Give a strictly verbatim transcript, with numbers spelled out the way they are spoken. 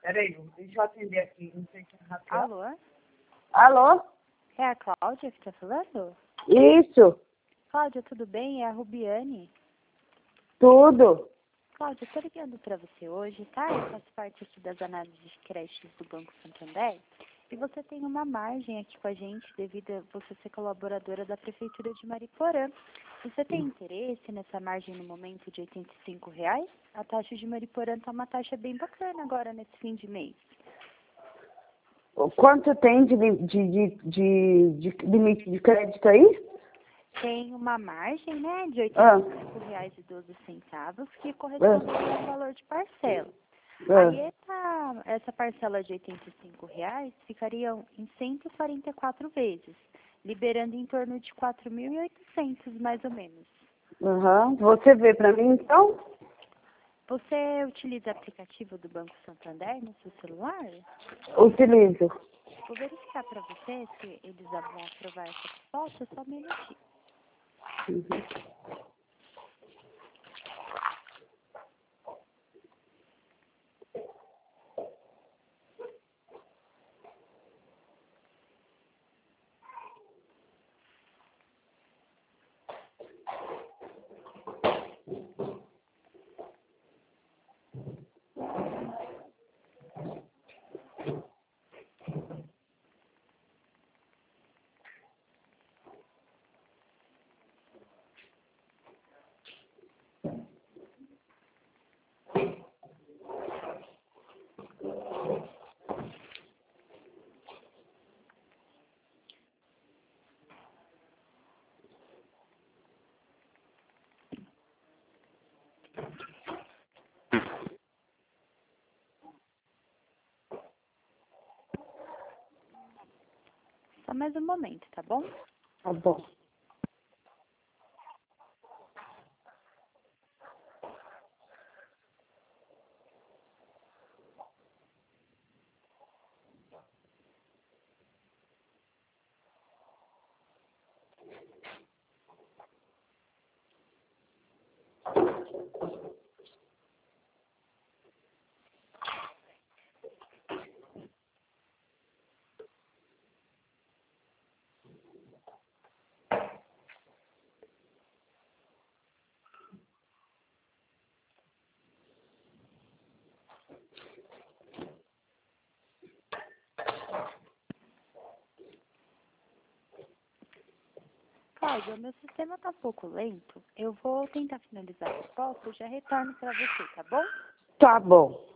Peraí, deixa eu atender aqui, não sei quem é. Alô? Alô? É a Cláudia que tá falando? Isso, Cláudia, tudo bem? É a Rubiane. tudo. Cláudia, eu tô ligando pra você hoje, tá? Eu faço parte aqui das análises de créditos do Banco Santander. E você tem uma margem aqui com a gente devido a você ser colaboradora da Prefeitura de Mariporã. Você tem interesse nessa margem no momento de oitenta e cinco reais? A taxa de Mariporã tá uma taxa bem bacana agora nesse fim de mês. Quanto tem de, li- de, de, de, de limite de crédito aí? Tem uma margem, né, de Ah, oitenta e cinco reais e doze centavos que corresponde ao valor de parcela. Aí ah. essa, essa parcela de oitenta e cinco reais ficaria em cento e quarenta e quatro vezes, liberando em torno de quatro mil e oitocentos, mais ou menos. Aham. Você vê pra mim, então? Você utiliza aplicativo do Banco Santander no seu celular? Utilizo. Vou verificar para você se eles vão aprovar essa proposta, só um minutinho. Só mais um momento, tá bom? Tá bom. Cláudia, o meu sistema tá um pouco lento. Eu vou tentar finalizar a proposta e já retorno para você, tá bom? Tá bom.